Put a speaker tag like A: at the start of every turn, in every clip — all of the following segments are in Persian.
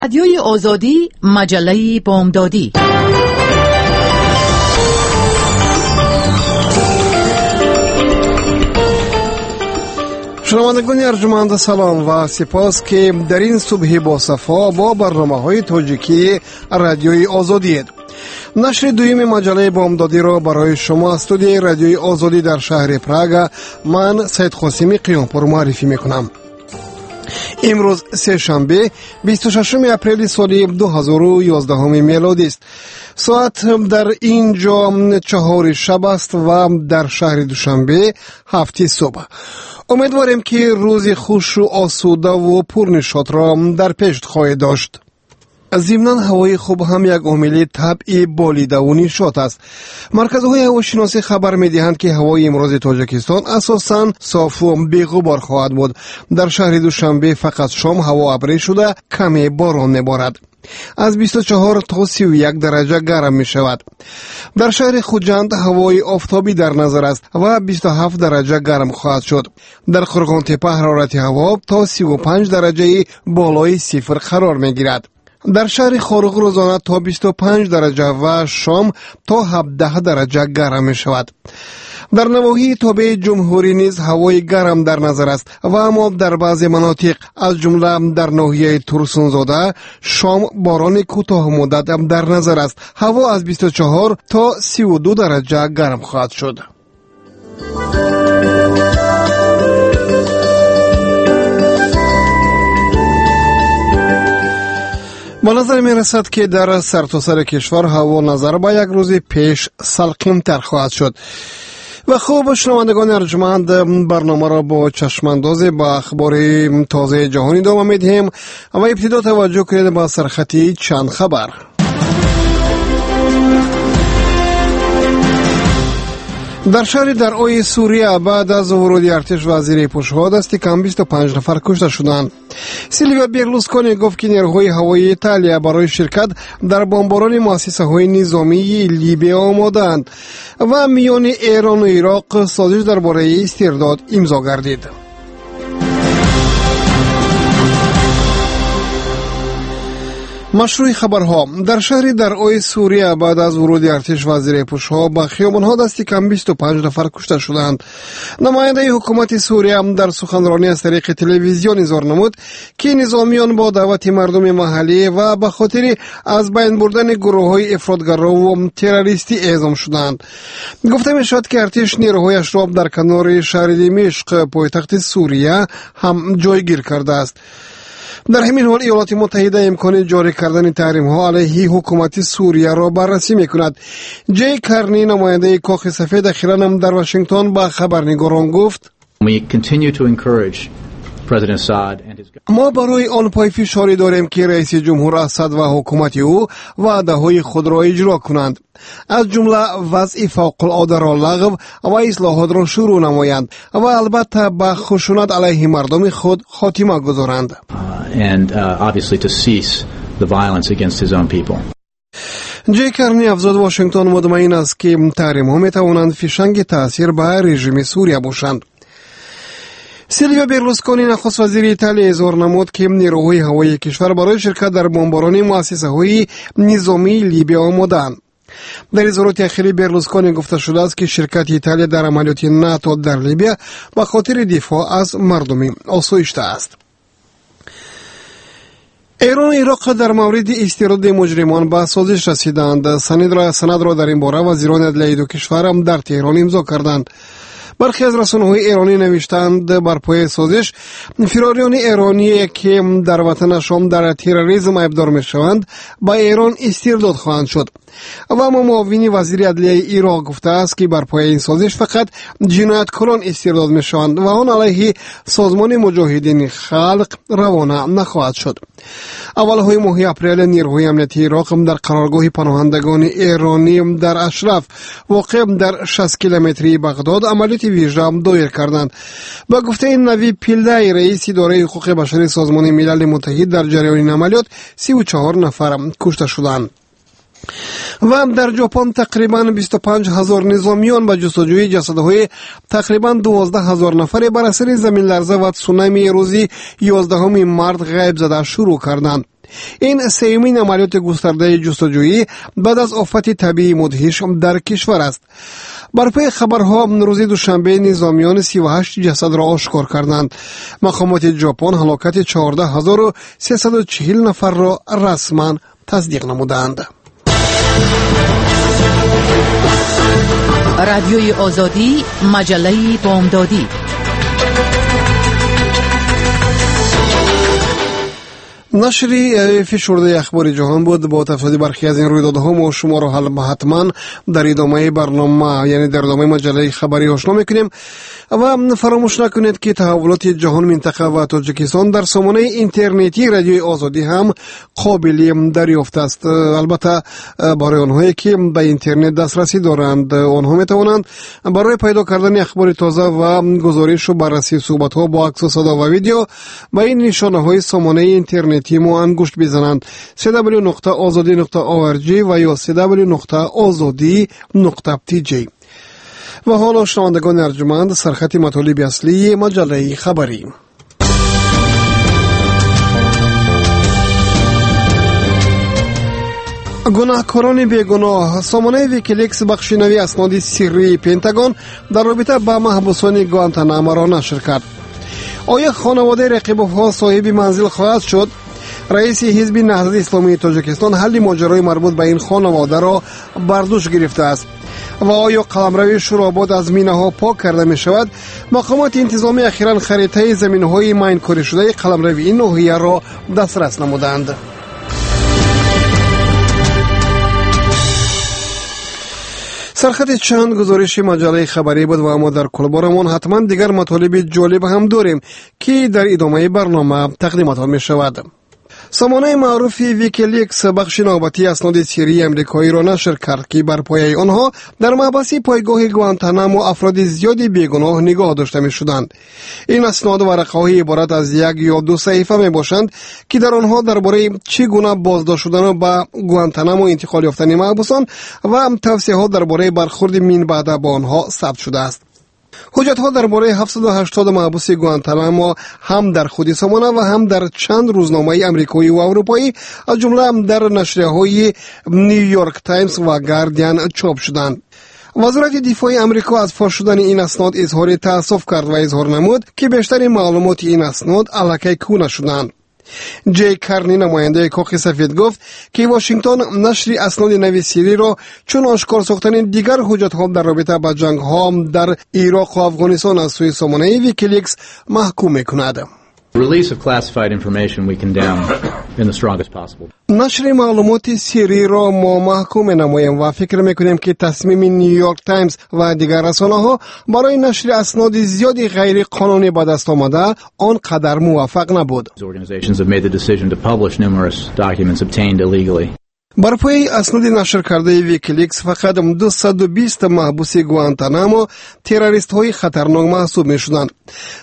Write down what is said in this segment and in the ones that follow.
A: رادیوی آزادی، مجله بامدادی.
B: شنوندگان ارجمند سلام و سپاس که در این صبح با صفا با برنامه‌های تاجیکی رادیوی آزادی اید. نشر دویم مجله بامدادی را برای شما از استودیوی رادیوی آزادی در شهر پراگ من سید قاسمی قیامپور معرفی میکنم. امروز سه شنبه 26 اپریل سال 2011 میلادی است. ساعت در اینجا 4 شب است و در شهر دوشنبه 7 صبح. امیدواریم که روز خوش و آسوده و پرنشاط را در پیش خواهید داشت. ضمناً هوای خوب هم یک عامل طبعی بالیده و نشاط است. مرکزهای هواشناسی خبر می‌دهند که هوای امروز تاجیکستان اساساً صاف و بی‌غبار خواهد بود. در شهر دوشنبه فقط شام هوا ابری شده کمی باران می‌بارد. از 24 تا 31 درجه گرم می شود. در شهر خوجند هوای آفتابی در نظر است و 27 درجه گرم خواهد شد. در قرغان تپه حرارت هوا تا 35 درجه بالای صفر قرار می گیرد. در شهر خارق روزانه تا 25 درجه و شام تا 17 درجه گرم می شود. در نواحی تابع جمهوری نیز هوای گرم در نظر است و اما در بعضی مناطق از جمله در ناحیه ترسونزاده شام باران کوتاه مدت در نظر است. هوا از 24 تا 32 درجه گرم خواهد شد. با نظر می رسد که در سرتاسر کشور هوا نظر به یک روز پیش سلقیم‌تر خواهد شد. و خوب شنوندگان ارجمند، برنامه را با چشمانداز به اخبار تازه جهانی ادامه می‌دهیم و ابتدا توجه کنید به سرخطی چند خبر. در شهر درعای سوریه بعد از ورود ارتش وزیر پوشها دستی کم 25 نفر کشته شدند. سیلویو برلوسکونی گفت که نیروهای هوایی ایتالیا برای شرکت در بمباران مؤسسه‌های نظامی لیبی آماده‌اند و میان ایران و عراق سازش درباره استرداد امضا گردید. مشروع خبرها. در شهر درعای سوریه بعد از ورود ارتش وزیر پوشها به خیابان‌ها دستی کم 25 نفر کشته شدند. نماینده حکومت سوریه در سخنرانی از طریق تلویزیون اظهار نمود که نظامیان با دعوت مردم محلی و به خاطر از بین بردن گروه‌های افراطگرا و تروریستی اعزام شدند. گفته می‌شود که ارتش نیروهایش را در کنار شهر دمشق پایتخت سوریه هم جایگیر کرده است. در همین حال ایالات متحده امکان جاری کردن تحریم‌ها علیه حکومت سوریه را بررسی می‌کند. جی کرنی نماینده کاخ سفید اخیراً هم در واشنگتن با خبرنگاران گفت ما برای آن پای فشاری داریم که رئیس جمهور اسد و حکومت او وعده‌های خود را اجرا کنند، از جمله وضع فوق‌العاده را لغو و اصلاحات را شروع نمایند و البته به خشونت علیه مردم خود خاتمه گذارند. جی کرنی افزود واشنگتن مطمئن است که تحریم‌ها می‌توانند فشنگ تأثیر به رژیم سوریه باشند. سیلویو برلوسکونی نخست وزیر ایتالیا اظهار نمود که نیروهای هوایی کشور برای شرکت در بمباران مؤسسه‌های نظامی لیبی آماده‌اند. در اظهارات اخیری برلوسکونی گفته شده است که شرکت ایتالیا در عملیات ناتو در لیبی به خاطر دفاع از مردم آسایشته است. ایران و عراق در مورد استرداد مجرمان به سازش رسیدند. سند را در این باره وزیران عدلیه دو کشور هم در تهران امضا کردند. برخی از رسانه‌های ایرانی نوشتند بر پای سازش فراریان ایرانی که در وطنشان در تروریسم ابدار می‌شوند با ایران استرداد خواهند شد. و معاون وزیر عدلیه عراق گفته است که بر پای این سازش فقط جنایتکاران استرداد می‌شوند و آن علیه سازمان مجاهدین خلق روانه نخواهد شد. اولهای ماه اپریل نیروهای امنیتی عراق در قرارگاه پناهندگان ایرانی در اشرف واقع در 60 کیلومتری بغداد عملیات ویژه دایر کردند. با گفته این نوی پیلدای رئیس اداره حقوق بشری سازمان ملل متحد در جریان این عملیات 34 نفر کشته شدند. و در ژاپن تقریباً 25,000 نظامیان به جستجوی جسدهای تقریباً 12,000 نفر بر اثر زمین لرزه و تسونامی روزی 11 مارس غیب زده شروع کردند. این سومین عملیات گسترده جستجویی بعد از آفت طبیعی مدهش در کشور است. بر پای خبرها روز دوشنبه نظامیان 38 جسد را آشکار کردند. مقامات ژاپن هلاکت 14340 نفر را رسما تصدیق نمودند.
A: رادیوی آزادی، مجله بامدادی.
B: نشری فشرده اخبار جهان بود. با تفصیل برخی از این رویدادها ما شما را حتما در ادامه برنامه یعنی در ادامه مجله خبری آشنا میکنیم و فراموش نکنید که تحولات جهان، منطقه و تاجیکستان در سامانه اینترنتی رادیوی آزادی هم قابل دریافت است. البته برای آنهایی که به اینترنت دسترسی دارند آنها میتوانند برای پیدا کردن اخبار تازه و گزارش و بررسی صحبت ها با عکس و صدا و ویدیو به این نشانه های سامانه اینترنتی ما انگشت بزنند: www.azadi.org و یا www.azadi.tj. و حالا شنوندگان ارجمند، سرخط مطالب اصلی مجله خبری. گناهکاران بیگناه. سامانه ویکیلیکس بخشنوی اسناد سری پنتاگون در رابطه با محبوسان گوانتانامو را نشر کرد. آیا خانواده رقیب‌ها صاحب منزل خواهد شد؟ رئیس حزب نهضت اسلامی تاجیکستان حل ماجرای مربوط به این خانواده را بر دوش گرفته است. و آیا قلمرو شوراباد از مینه‌ها پاک کرده می شود؟ مقامات انتظامی اخیراً خریطه زمین‌های ماینکاری شده قلمرو این ناحیه را دسترس نمودند. سرخط چند گزارش مجله خبری بود و اما در کلبارمان حتما دیگر مطالب جالب هم داریم که در ادامه برنامه تقدیمتان می شود. سامانه معروف ویکیلیکس بخش نوبتی اسناد سری امریکایی را نشر کرد که بر پایه آنها در محبس پایگاه گوانتانامو افراد زیادی بیگناه نگاه داشته می شدند. این اسناد ورقه‌های عبارت از یک یا دو صفحه می باشند که در آنها درباره چگونه بازداشت شدن به گوانتانامو انتقال یافتن محبوسان و توصیه‌ها درباره برخورد من بعد با آنها ثبت شده است. حجت‌ها درباره 780 محبوس گوانتانامو هم در خود سامانه و هم در چند روزنامه آمریکایی و اروپایی از جمله در نشریه‌های نیویورک تایمز و گاردین چاپ شدند. وزارت دفاع آمریکا از فاش شدن این اسناد اظهار تأسف کرد و اظهار نمود که بیشتر معلومات این اسناد الکی کونه شدند. جی کرنی نماینده کاخ سفید گفت که واشنگتن نشر اسناد نویسیری را چون آشکار ساختن دیگر حجت‌ها در رابطه با جنگ‌ها در عراق و افغانستان از سوی سامانه ویکیلیکس محکوم می‌کند.
C: Release of classified information we condemn in the strongest possible.
B: نشر معلومات سری را ما محکوم نماییم و فکر میکنیم که تصمیم نیویورک تایمز و دیگر رسانه‌ها برای نشر اسناد زیادی غیر قانونی به دست آمده آنقدر موفق نبود.
C: Organizations have made the decision to publish numerous documents obtained illegally.
B: بر پای اسناد نشر کرده ویکیلیکس فقط 220 محبوس گوانتانامو تروریست های خطرناک محسوب می شدند.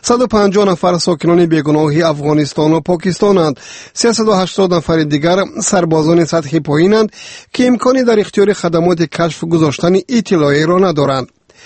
B: 150 نفر ساکنان بیگناه افغانستان و پاکستانند. 380 نفر دیگر سربازان سطح پایینند که امکانی در اختیار خدمات کشف گذاشتن اطلاعی را ندارند.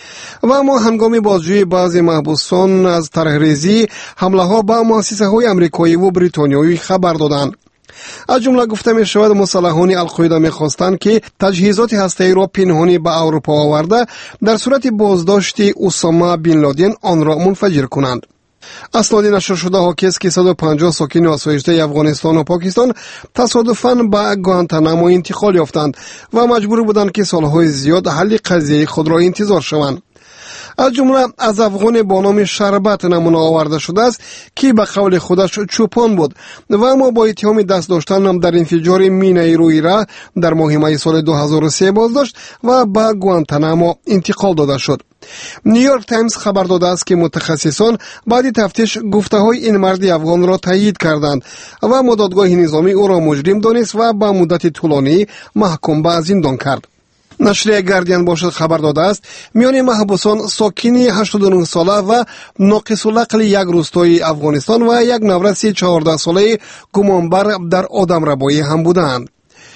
B: و اما هنگام بازجویی بعضی محبوسان از طرحریزی حمله ها به مؤسسه های آمریکایی و بریتانیایی خبر دادند. از جمله گفته می شود مسلحان القاعده می خواستند که تجهیزات هسته‌ای را پنهانی به اروپا آورده در صورت بازداشت اسامه بن لادن آن را منفجر کنند. اسناد نشر شده حاکی است که 150 ساکن آسایشته افغانستان و پاکستان تصادفاً به گوانتانامو انتقال یافتند و مجبور بودند که سالهای زیاد حل قضیه خود را انتظار شوند. از جمله از افغان با نام شربت نمونه آورده شده است که به قول خودش چوپان بود و اما با اتهام دست داشتن در انفجار مینه روئی را در ماه می سال 2003 بازداشت و به گوانتانامو انتقال داده شد. نیویورک تایمز خبر داده است که متخصصان بعد تفتیش گفته های این مرد افغان را تایید کردند و مدادگاه نظامی او را مجرم دانست و به مدت طولانی محکوم به زندان کرد. نشریه گاردین باشد خبر داده است میان محبوسان ساکنی 89 ساله و ناقص العقل یک روستای افغانستان و یک نورس 14 ساله گمانبر در آدمربایی هم بودند.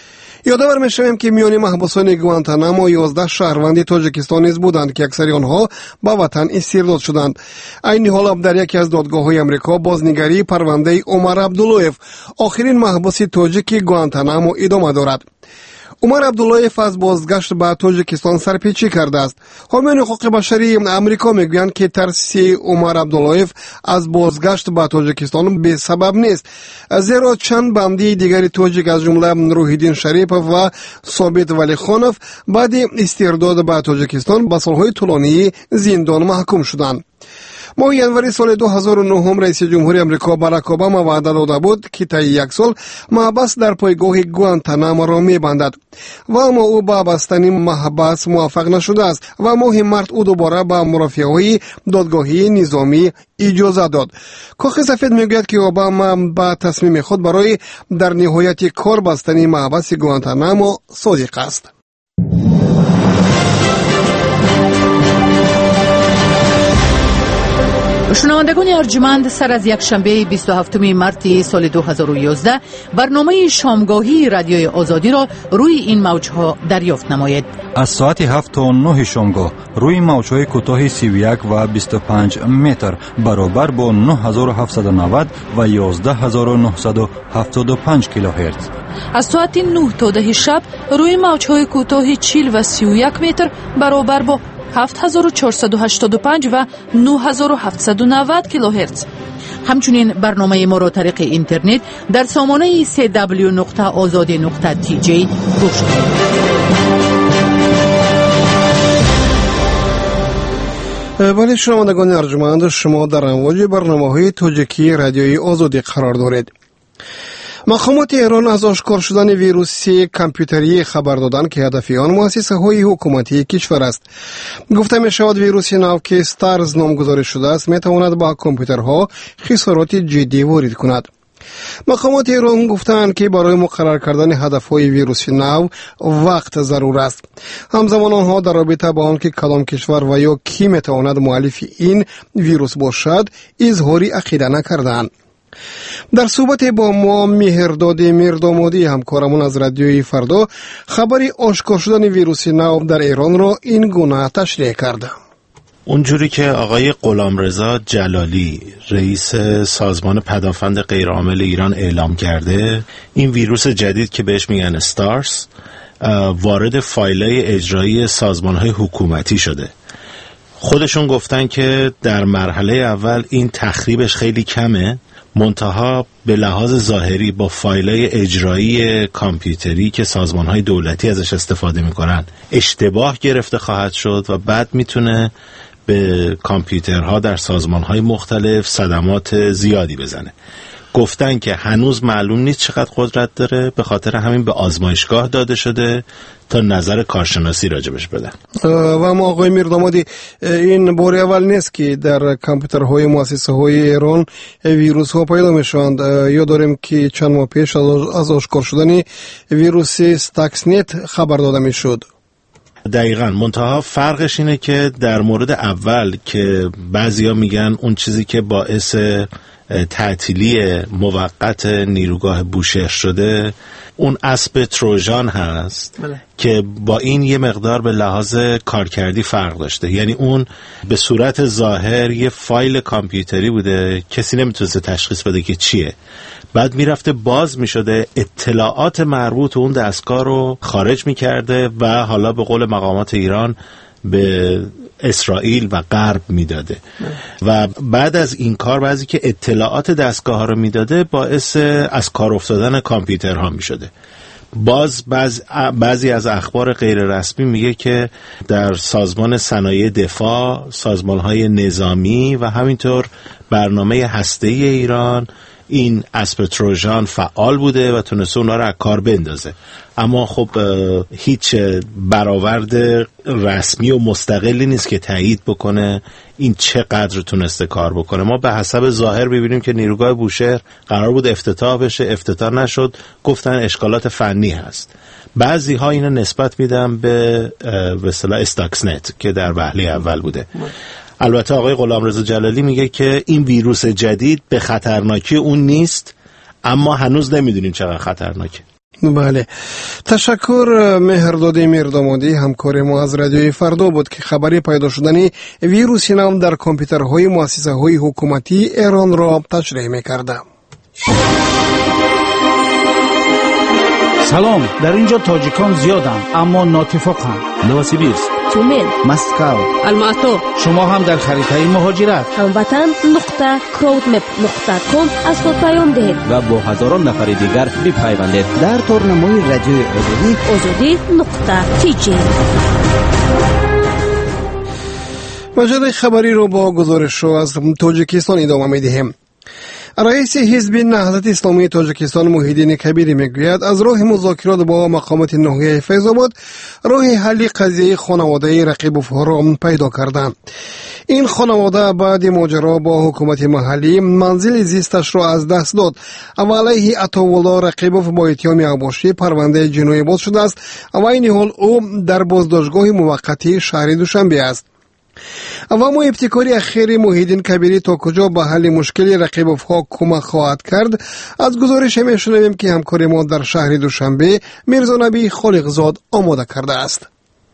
B: یادآور می‌شویم که میان محبوسان گوانتانامو 11 شهروند تاجیکستان نیز بودند که اکثر آنها به وطن استرداد شدند. این حال در یکی از دادگاه‌های آمریکا بازنگری پرونده عمر عبداللهیف، آخرین محبوس تاجیک گوانتانامو، ادامه دارد. عمر عبداللهیف از بازگشت به تاجیکستان سرپیچی کرده است. حامیان حقوق بشری آمریکا میگویند که ترس عمر عبداللهیف از بازگشت به تاجیکستان به سبب نیست، زیرا چند بندی دیگری تاجیک از جمله روحیدین شریف و ثابت ولیخانوف بعد استرداد به تاجیکستان به سالهای طولانی زندان محکوم شدند. ماه ینوری سال 2009 رئیس جمهوری آمریکا باراک اوباما وعده داده بود که طی یک سال محبس در پایگاه گوانتانامو را می‌بندد و اما او به بستن محبس موفق نشده است و ماه مارس او دوباره به مرافعه‌های دادگاهی نظامی اجازه داد. کاخ سفید میگوید که اوباما به تصمیم خود برای در نهایت کار بستن محبس گوانتانامو صادق است.
A: شنوندگان ارجمند، سر از یک شنبه 27 مارس سال 2011 برنامه شامگاهی رادیوی آزادی را روی این موجها دریافت نمایید.
D: از ساعت 7 تا 9 شامگاه روی موجهای کوتاه 31 و 25 متر برابر با 9790 و 11975 کیلوهرتز.
E: از ساعت 9 تا 10 شب روی موجهای کوتاه 40 و 31 متر برابر با 7485 و 9790 کیلوهرتز.
A: همچنین برنامه ما را طریق اینترنت در سامانه www.azadi.tj گوش کنید.
B: ولی شنوندگان ارجمند، شما در امواج برنامه‌های تاجیکی رادیوی آزادی قرار دارید. مقامات ایران از آشکار شدن ویروس کامپیوتری خبر دادند که هدف آن مؤسسه‌های حکومتی کشور است. گفته می شود ویروس نو که استارز نامگذاری شده است می تواند با کامپیوترها خسارات جدی وارد کند. مقامات ایران گفتند که برای مقرر کردن هدفهای ویروس نو وقت ضرور است. همزمان آنها در رابطه با آنکه کدام کشور و یا کی می تواند مؤلف این ویروس باشد اظهار عقیده نکردند. در صحبت با ما مهرداد میردامادی همکارمون از رادیوی فردا خبری آشکار شدن ویروس نو در ایران را این گونه تشریح کرده.
F: اونجوری که آقای غلامرضا جلالی رئیس سازمان پدافند غیرعامل ایران اعلام کرده، این ویروس جدید که بهش میگن استارز وارد فایل‌های اجرایی سازمان‌های حکومتی شده. خودشون گفتن که در مرحله اول این تخریبش خیلی کمه، منتها به لحاظ ظاهری با فایل‌های اجرایی کامپیوتری که سازمان‌های دولتی ازش استفاده می‌کنن اشتباه گرفته خواهد شد و بعد میتونه به کامپیوترها در سازمان‌های مختلف صدمات زیادی بزنه. گفتن که هنوز معلوم نیست چقدر قدرت داره، به خاطر همین به آزمایشگاه داده شده تا نظر کارشناسی راجبش بدن.
B: و ما آقای میردامادی، این بار اول نیست که در کامپیوترهای مؤسسه‌های ایران ویروس ها پیدا میشوند. یا داریم که چند ماه پیش از آشکار شدن ویروس استاکسنت خبر داده میشد.
F: دقیقاً، منتها فرقش اینه که در مورد اول که بعضیا میگن اون چیزی که باعث تعطیلی موقت نیروگاه بوشهر شده اون اسب تروژان هست. بله. که با این یه مقدار به لحاظ کارکردی فرق داشته، یعنی اون به صورت ظاهر یه فایل کامپیوتری بوده، کسی نمیتونسته تشخیص بده که چیه، بعد میرفته باز میشده اطلاعات مربوط اون دستگاه رو خارج میکرده و حالا به قول مقامات ایران به اسرائیل و غرب میداده و بعد از این کار بعضی که اطلاعات دستگاه ها رو میداده باعث از کار افتادن کامپیوترها میشده. باز بعضی از اخبار غیر رسمی میگه که در سازمان صنایع دفاع، سازمان‌های نظامی و همینطور برنامه هسته‌ای ایران این اسب تروژان فعال بوده و تونسته اونا رو از کار بندازه. اما خب هیچ برآورد رسمی و مستقلی نیست که تایید بکنه این چقدر تونسته کار بکنه. ما به حسب ظاهر ببینیم که نیروگاه بوشهر قرار بود افتتاح بشه، افتتاح نشد، گفتن اشکالات فنی هست. بعضی ها اینو نسبت میدن به اصطلاح استاکسنت که در وهله اول بوده. البته آقای غلامرضا جلالی میگه که این ویروس جدید به خطرناکی اون نیست، اما هنوز نمیدونیم چقدر خطرناکه.
B: بله، تشکر. مهرداد میردامادی همکار ما از رادیوی فردا بود که خبری پیدا شدن ویروس نام در کامپیوترهای مؤسسه های حکومتی ایران را تشریح می‌کرد.
G: سلام، در اینجا تاجیکان زیادند اما ناتفاقند. نوسیبیرسک،
H: تومن،
G: مسکو،
H: الماتو.
G: شما هم در خریطه مهاجرت
H: هموطن.crowdmap.com از خود پیام دهید
I: و با هزاران نفر دیگر بپیوندید در تورنمای رادیوی
H: آزادی.tg.
B: مجله خبری رو با گزارش از تاجیکستان ادامه می‌دهیم. رئیس حزب نهضت اسلامی تاجیکستان محیدین کبیری میگوید از راه مذاکرات با مقامات ناحیه فیض‌آباد راه حل قضیه خانواده رقیبوف‌ها را پیدا کردند. این خانواده بعد ماجرا با حکومت محلی منزل زیستش را از دست داد و علیه عطاالله رقیبوف با اتهام عباشی پرونده جنایی باز شده است و این حال او در بازداشتگاه موقتی شهر دوشنبه است. اما ابتکاری اخیر محیدین کبیری تا کجا به حل مشکل رقیبوف‌ها کمک خواهد کرد؟ از گزارش میشنویم که همکار ما در شهر دوشنبه میرزا نبی خالقزاد آماده کرده است.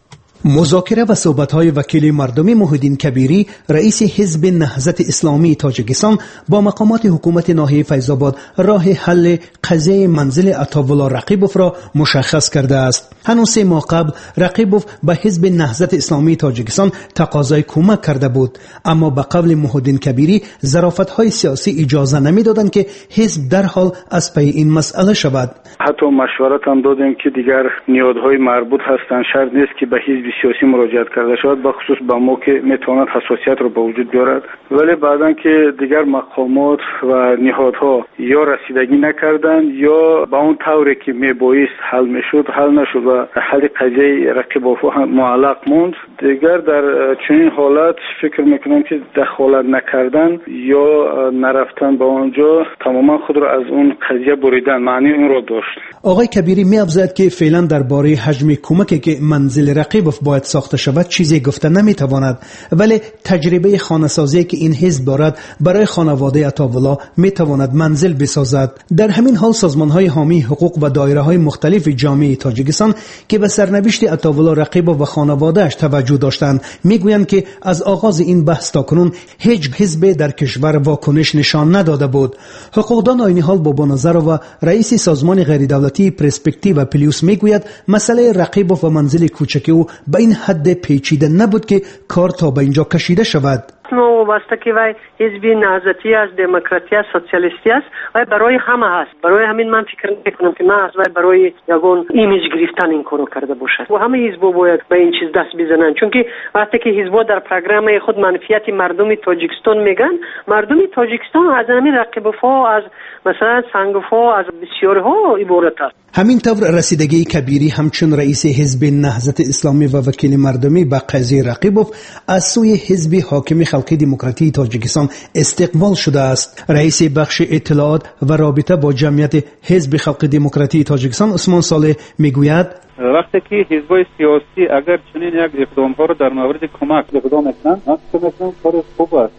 J: مذاکره و صحبت‌های وکیل مردمی محیدین کبیری رئیس حزب نهضت اسلامی تاجیکستان با مقامات حکومت ناحیه فیض‌آباد راه حل قضیه منزل عطاالله رقیبوف را مشخص کرده است. هنوز 3 ماه قبل رقیبوف به حزب نهضت اسلامی تاجیکستان تقاضای کمک کرده بود، اما به قول محیدین کبیری ظرافت‌های سیاسی اجازه نمی‌دادند که حزب در حال از پی این مسئله شود.
K: حتی مشورت هم دادیم که دیگر نیازهای مربوط هستند، شرط نیست که به حزب سیاسی مراجعت کرده شود، بخصوص به ما که میتواند حساسیت رو به وجود بیارد. ولی بعدن که دیگر مقامات و نهادها یا رسیدگی نکردند یا به اون طوری که میبایست حل میشد حل نشد و حل قضیه رقیبوف‌ها هم معلق موند، دیگر در چنین حالت فکر میکنم که دخالت نکردن یا نرفتن به اونجا تماما خود را از اون قضیه بریدن معنی اون را داشت.
J: آقای کبیری می‌افزاید که فعلا درباره حجم کمکی که منزل رقیبوف باید ساخته شود چیزی گفته نمیتواند، ولی تجربه خانه‌سازی که این حزب دارد برای خانواده عطاالله میتواند منزل بسازد. در همین حال سازمان‌های حامی حقوق و دایره‌های مختلف جامعه تاجیکستان که به سرنوشت عطاالله رقیبوف و خانواده‌اش توجه داشتند میگویند که از آغاز این بحث تاکنون هیچ حزب در کشور واکنش نشان نداده بود. حقوقدان آینی حال بابا نظر و رئیس سازمان غیر دولتی پرسپکتیو و پلیوس میگوید مسئله رقیبوف و منزل کوچک او به این حد پیچیده نبود که کار تا به اینجا کشیده شود.
L: واسطه که وای حزب نهضتی است، دموکراتی است، سوسیالیستی است و برای همه هست. برای همین من فکر میکنم که نه از برای یگان ایمیج گرفتن این کارو کرده باشد و همه حزب‌ها باید به این چیز دست بزنن، چون که وقتی که حزب‌ها در پروگرام خود منفیت مردم تاجیکستان میگن، مردم تاجیکستان از همین رقیبوف‌ها، از مثلا سنگوف‌ها، از بسیارها عبارت است.
J: همین طور رسیدگی کبیری همچون رئیس حزب نهضت اسلامی و وکیل مردمی به قضیه رقیبوف از سوی حزب حاکم خلقی دموکراتی تاجیکستان استقبال شده است. رئیس بخش اطلاعات و رابطه با جمعیت حزب خلقی دموکراتی تاجیکستان عثمان صالح میگوید
M: وقتی که حزب‌های سیاسی اگر چنین یک اقدام‌ها را در مورد کمک اقدام کنند، اصلا کار خوب است.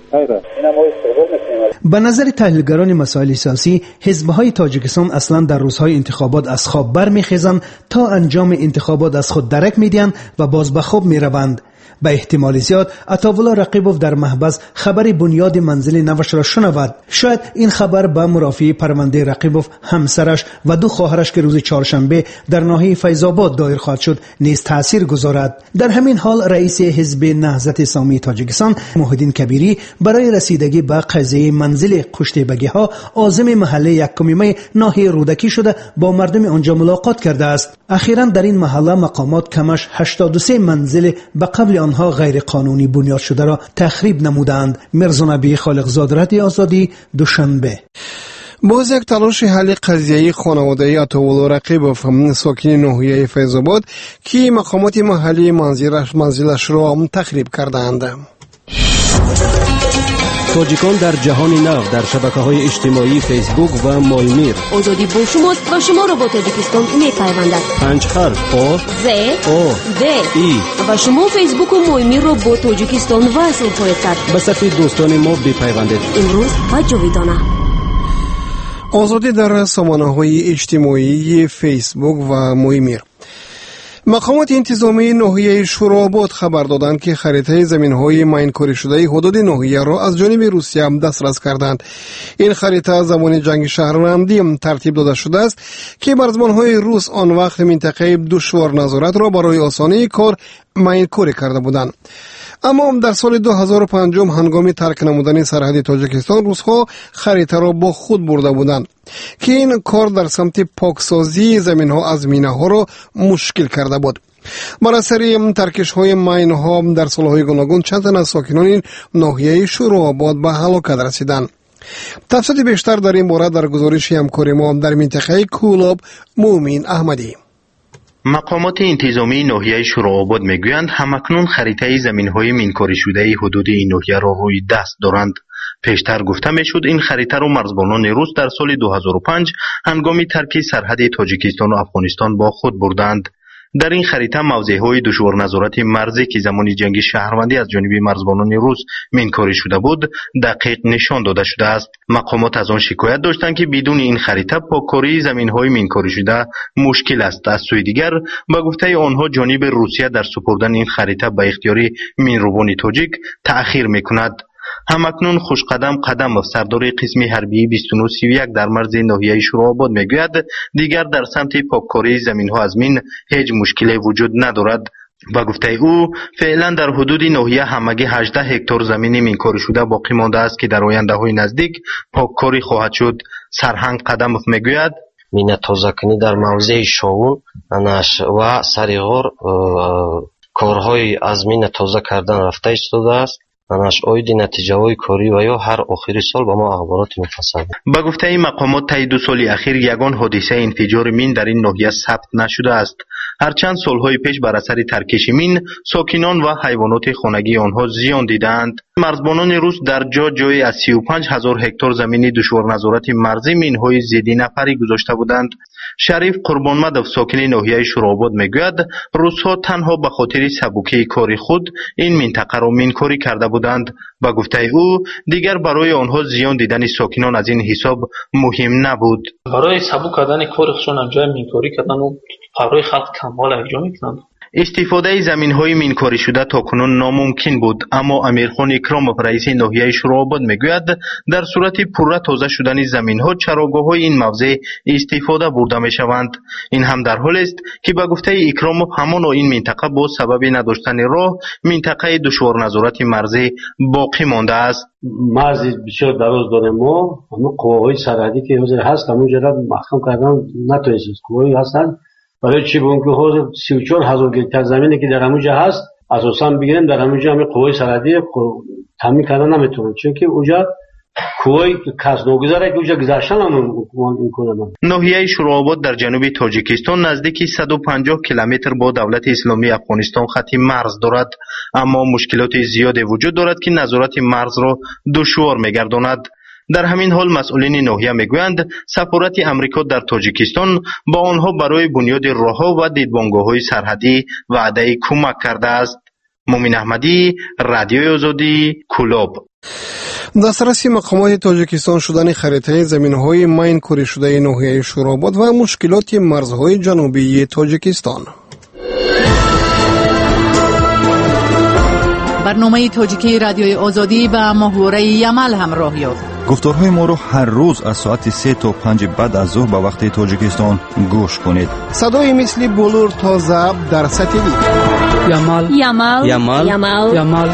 J: به نظر تحلیلگران مسائل سیاسی حزب‌های تاجیکستان اصلا در روزهای انتخابات از خواب برمیخیزند تا انجام انتخابات از خود درک میدهند و باز به خواب میروند. به احتمال زیاد عطاالله رقیبوف در محبس خبر بنیاد منزل نوش را شنود. شاید این خبر به مرافعه پرونده رقیبوف، همسرش و 2 خواهرش که روز چهارشنبه در ناحیه فیض‌آباد دایر خواهد شد نیز تأثیر گذارد. در همین حال رئیس حزب نهضت اسلامی تاجیکستان محیدین کبیری برای رسیدگی به قضیه منزل قشتیبگی‌ها عازم محله 1 می ناحیه رودکی شده با مردم آنجا ملاقات کرده است. اخیراً در این محله مقامات کمش 83 منزل به قبل آنها غیر قانونی بنیاد شده را تخریب نمودند. میرزا نبی خالقزاد، رادیو آزادی، دوشنبه.
B: باز یک تلاش حل قضیه خانواده عطاالله رقیبوف ساکن ناحیه فیض‌آباد که مقامات محلی منزلش را تخریب کردند.
I: تاجیکان در جهان نو در شبکه‌های اجتماعی فیسبوک و مایمیر.
H: آزادی با شما و شما را با تاجیکستان می‌پیوندد.
I: 5 حرف آ
H: ز
I: او
H: د
I: ای
H: و شما فیسبوک و مایمیر را با تاجیکستان وصل خواهید کرد.
I: به صفحه دوستان ما بپیوندید.
H: امروز و جاویدانه.
B: آزادی در سامانه‌های اجتماعی فیسبوک و مویمیر. مقامات انتظامی ناحیه شوراباد خبر دادند که خریطه زمین‌های ماینکاری شده حدود ناحیه را از جانب روسیه دسترس کردند. این خریطه زمان جنگ شهروندی ترتیب داده شده است که مرزبان‌های روس آن وقت منطقه دشوار نظارت را برای آسانی کار ماینکاری کرده بودند. اما در سال 2005 هنگام ترک نمودن سرحد تاجیکستان روس‌ها خریطه را با خود برده بودند که این کار در سمت پاکسازی زمین‌ها از مینه‌ها را مشکل کرده بود. بر اثر ترکش‌های ماین‌ها در سال‌های گوناگون چند تن از ساکنان این ناحیه شوراباد به هلاکت رسیدند. تفصیل بیشتر در این باره در گزارش همکار ما در منطقه کولاب مومین احمدی.
N: مقامات انتظامی ناحیه شوراباد میگویند همکنون خریطه زمین‌های مینکاری شده حدود این ناحیه را روی دست دارند. پیشتر گفته میشد این خریطه را مرزبانان روس در سال 2005 هنگام ترک سرحد تاجیکستان و افغانستان با خود بردند. در این خریطه موضع‌های دشوار نظارت مرزی که زمان جنگ شهروندی از جانب مرزبانان روس منکاری شده بود دقیق نشان داده شده است. مقامات از آن شکایت داشتند که بدون این خریطه پاککاری زمین‌های منکاری شده مشکل است. از سوی دیگر با گفته آنها جانب روسیه در سپردن این خریطه به اختیار مینروبان تاجیک تأخیر می‌کند. همکنون خوشقدم قدم سردار قسم حربی 2931 در مرز ناحیه شوراباد میگوید دیگر در سمت پاککاری زمین‌ها از مین هیچ مشکلی وجود ندارد. با گفته او فعلا در حدود ناحیه همگی 18 هکتار زمین منکاری شده باقی مانده است که در آینده‌های نزدیک پاککاری خواهد شد. سرهنگ قدمов میگوید
O: مینا تازه‌کنی در موضع شاون و سریغور کارهای از مینا تازه کردن رفته ایستاده است. اوید نتیجه‌های کاری و یا هر آخر سال با ما اخبارات مفصل.
N: با گفته این مقامات طی 2 سال اخیر یگان حادثه انفجار مین در این ناحیه ثبت نشده است. هرچند سالهای پیش بر اثر ترکش مین ساکنان و حیوانات خانگی آنها زیان دیدند. مرزبانان روس در جای از 35,000 هکتار زمین دشوار نظارت مرزی مین‌های ضد نفری گذاشته بودند. شریف قربانمدov ساکن ناحیه شوراباد میگوید روس‌ها تنها به خاطر سبکی کار خود این منطقه را منکاری کرده بودند. با گفته او دیگر برای آنها زیان دیدن ساکنان از این حساب مهم نبود.
P: برای سبک کردن کار خودشون انجام منکاری کردن و برای خلق کمال انجام میکنند.
N: استفاده زمین‌های منکاری شده تاکنون ناممکن بود، اما امیرخان اکرامov رئیس ناحیه شوراباد میگوید در صورت پوره تازه شدن زمین‌ها چراگاه‌های این موضع استفاده برده میشوند. این هم در حالی است که به گفته اکرامov همان این منطقه با سبب نداشتن راه منطقه دشوار نظارت مرزی باقی مانده است.
Q: مرز بسیار دراز داریم ما، همون قواهای سرحدی که حاضر هست همون جرات محکم کردن نتویست. قواهایی هستند برای چی بگم که حاضر 34,000 گکتار زمینی که در همونجا هست اساسا بگیریم در همونجا همین قوای سرحدی تامین کردن نمیتونن، چون که اونجا کوی کس نگذاره که اونجا گذشتن هم این کنن.
N: ناحیه شوراباد در جنوب تاجیکستان نزدیک 150 کیلومتر با دولت اسلامی افغانستان خط مرز دارد، اما مشکلات زیادی وجود دارد که نظارت مرز را دشوار میگرداند. در همین حال مسئولین ناحیه میگویند سفارت امریکا در تاجیکستان با آنها برای بنیاد راهها و دیدبانگاه‌های سرحدی وعده کمک کرده است. مومین احمدی، رادیوی آزادی، کولاب.
B: دسترسی مقامات تاجیکستان شدن خریطه زمین‌های ماینکاری شده ناحیه شوراباد و مشکلات مرزهای جنوبی تاجیکستان.
A: برنامه تاجیکی رادیوی آزادی به محوره یمل همراه یافت.
D: گفتارهای ما رو هر روز از ساعت 3 تا 5 بعد از ظهر به وقت تاجیکستان گوش کنید.
B: صدای مثل بلور تا ضبط در ستلیت.
A: یمل یمل
H: یمل یمل
A: یمل.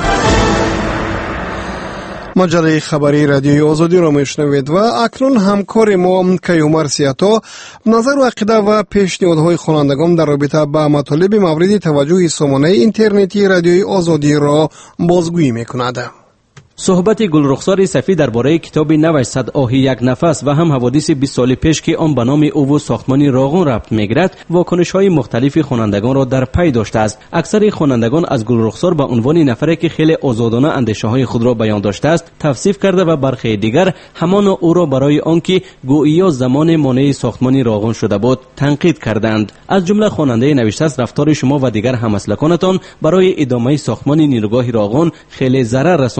B: مجله خبری رادیوی آزادی را میشنوید و اکنون همکار ما کیومر سیاتا نظر و عقیده و پیشنهادهای خوانندگان در رابطه با مطالب مورد توجه سامانه اینترنتی رادیوی آزادی را بازگویی میکند.
I: صحبت گلرخسار صفی درباره کتاب نوش صد آهی یک نفس و هم حوادث 20 سال پیش که آن به نام او و ساختمان راغون ربط میگیرد واکنش‌های مختلف خوانندگان را در پی داشته است. اکثر خوانندگان از گلرخسار به عنوان نفری که خیلی آزادانه اندیشه‌های خود را بیان داشته است توصیف کرده و برخی دیگر همان او را برای آنکه گوییا زمان مانع ساختمان راغون شده بود تنقید کردند. از جمله خواننده نوشته است رفتار شما و دیگر همسلکانتان برای ادامه ساختمان نیروگاه راغون خیلی ضرر رساند که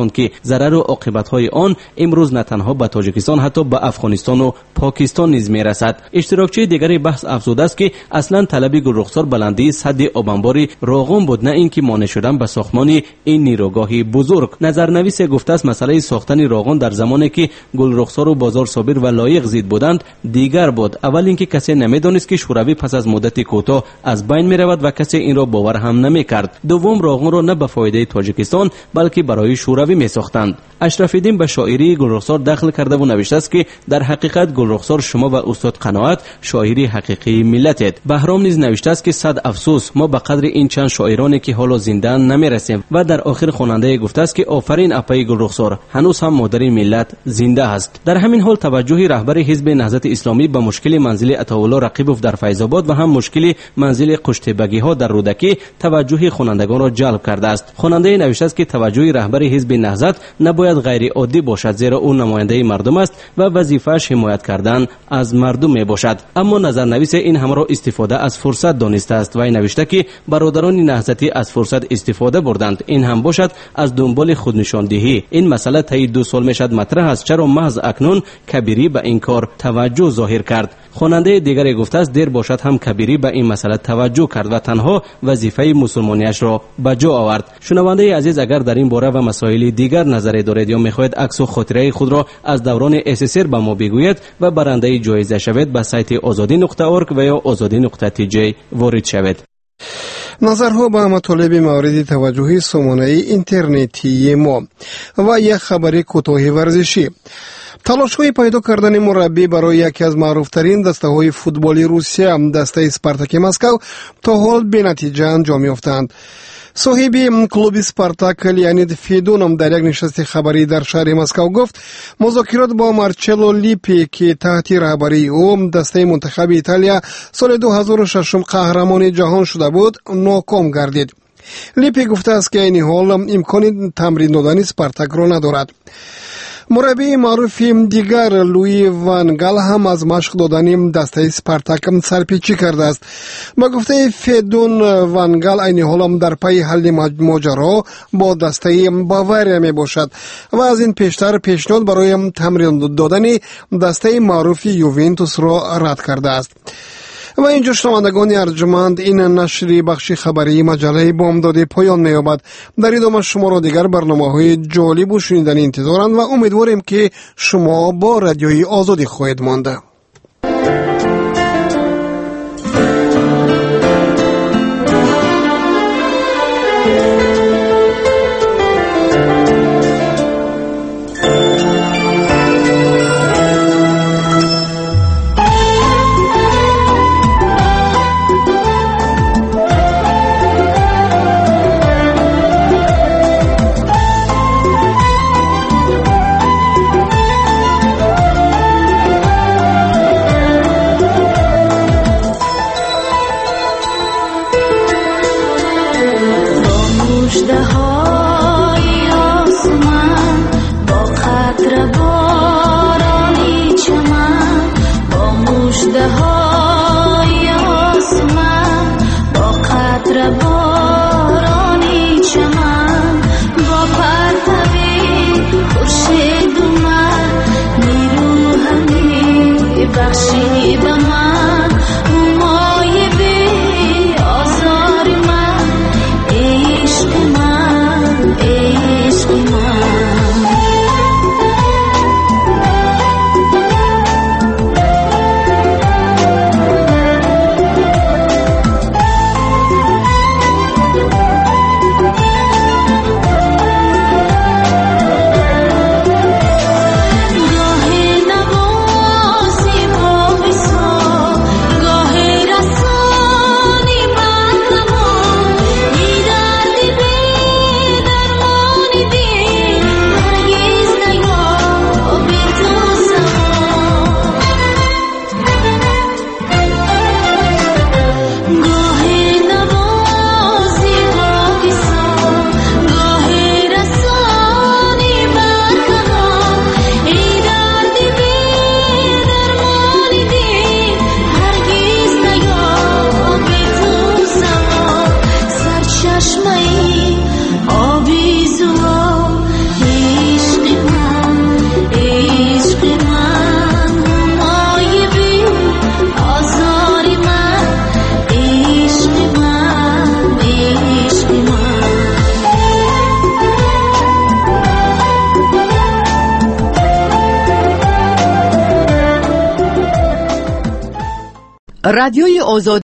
I: ضرر و عاقبت‌های آن امروز نه تنها به تاجیکستان حتی به افغانستان و پاکستان نیز میرسد. اشتراکچی دیگری بحث افزوده است که اصلا طلب گلرخسار بلندی سد آبانبار راغون بود نه اینکه مانع شدن به ساختمان این نیروگاه بزرگ. نظرنویس گفته است مسئله ساختن راغون در زمانی که گلرخسار و بازار صابر و لایق زید بودند دیگر بود. اول اینکه کسی نمیدانست که شوروی پس از مدت کوتاه از بین می رود و کسی این را باور هم نمی کرد. دوم راغون را نه به فایده تاجیکستان بلکه برای شوروی می ساختند. اشرف‌الدین به شاعری گلرخسار دخل کرده و نوشته است که در حقیقت گلرخسار شما و استاد قناعت شاعری حقیقی ملتید. بهرام نیز نوشته است که صد افسوس ما به قدر این چند شاعرانی که حالا زنده نمی رسیم. و در آخر خواننده گفته است که آفرین اپای گلرخسار هنوز هم مادر ملت زنده است. در همین حال توجه رهبر حزب نهضت اسلامی به مشکل منزل عطاالله رقیبوف در فیض‌آباد و هم مشکل منزل قشتبگی‌ها در رودکی توجه خوانندگان را جلب کرده است. خواننده نوشته است که توجه رهبر حزب نهضت نباید غیر عادی باشد زیرا او نماینده مردم است و وظیفه‌اش حمایت کردن از مردم می باشد. اما نظرنویس این همه را استفاده از فرصت دانسته است و نوشته که برادران نهضتی از فرصت استفاده بردند. این هم باشد از دنبال خودنشاندهی. این مسئله طی 2 سال میشد مطرح است چرا محض اکنون کبیری به این کار توجه ظاهر کرد. خواننده دیگری گفته است دیر باشد هم کبیری به این مسئله توجه کرد و تنها وظیفه مسلمانیش را به جا آورد. شنونده عزیز اگر در این باره و مسائل دیگر نظری دارید یا میخواهید عکس و خاطره خود را از دوران SSR به ما بگویید و برنده جایزه شوید به سایت azadi.org و یا azadi.tj وارد شوید.
B: نظرها به مطالب مورد توجه سامانه اینترنتی ما و یک خبر کوتاه ورزشی. تلاش‌های پیدا کردن مربی برای یکی از معروف‌ترین دسته‌های فوتبالی روسیه دسته اسپارتاک مسکو تا حال بی‌نتیجه انجام یافتند. صاحب کلوب اسپارتاک لیانید فیدون در یک نشست خبری در شهر مسکو گفت مذاکرات با مارچلو لیپی که تحت رهبری او دسته منتخب ایتالیا سال 2006 قهرمان جهان شده بود ناکام گردید. لیپی گفته است که این حال امکان تمرین دادن اسپارتاک را ندارد. مربی معروف دیگر لوی وان گال هم از مشق دادن دسته اسپارتاک سرپیچی کرده است. با گفته فیدون وان گال این حال در پی حل ماجرا با دسته باواریا می باشد و از این پیشتر پیشنهاد برای تمرین دادن دسته معروف یوونتوس را رد کرده است. و اینجا شنوندگان ارجمند این نشری بخش خبری مجله بامداد پایان می‌یابد. در ادامه شما را دیگر برنامه‌های جالب و شنیدنی انتظارند و امیدواریم که شما با رادیوی آزادی خواهید ماند.
A: رادیوی آزادی